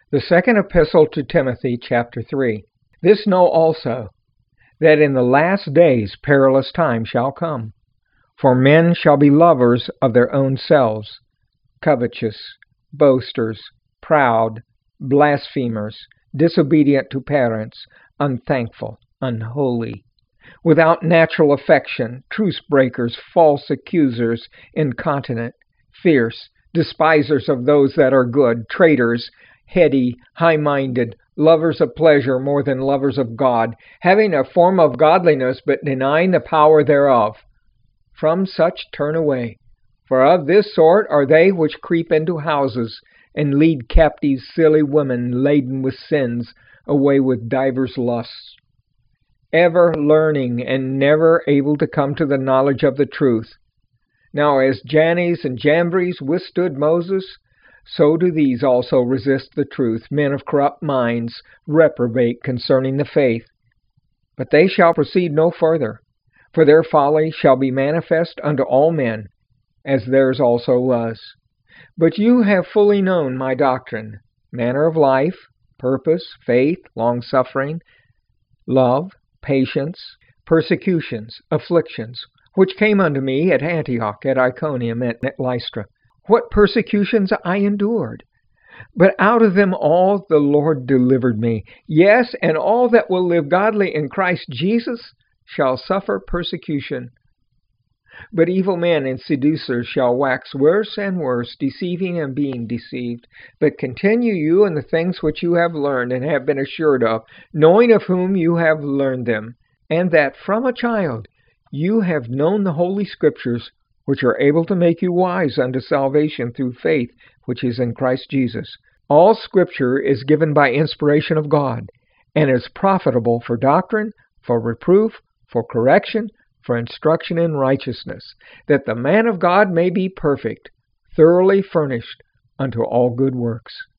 The second epistle to Timothy, chapter 3. This know also, that in the last days perilous times shall come. For men shall be lovers of their own selves, covetous, boasters, proud, blasphemers, disobedient to parents, unthankful, unholy, without natural affection, truce breakers, false accusers, incontinent, fierce, despisers of those that are good, traitors, heady, high-minded, lovers of pleasure more than lovers of God, having a form of godliness but denying the power thereof. From such turn away. For of this sort are they which creep into houses, and lead captive silly women laden with sins away with divers lusts, ever learning and never able to come to the knowledge of the truth. Now as Jannes and Jambres withstood Moses, so do these also resist the truth, men of corrupt minds, reprobate concerning the faith. But they shall proceed no further, for their folly shall be manifest unto all men, as theirs also was. But you have fully known my doctrine, manner of life, purpose, faith, long-suffering, love, patience, persecutions, afflictions, which came unto me at Antioch, at Iconium, and at Lystra. What persecutions I endured! But out of them all the Lord delivered me. Yes, and all that will live godly in Christ Jesus shall suffer persecution. But evil men and seducers shall wax worse and worse, deceiving and being deceived. But continue you in the things which you have learned and have been assured of, knowing of whom you have learned them, and that from a child you have known the Holy Scriptures, which are able to make you wise unto salvation through faith which is in Christ Jesus. All Scripture is given by inspiration of God, and is profitable for doctrine, for reproof, for correction, for instruction in righteousness, that the man of God may be perfect, thoroughly furnished unto all good works.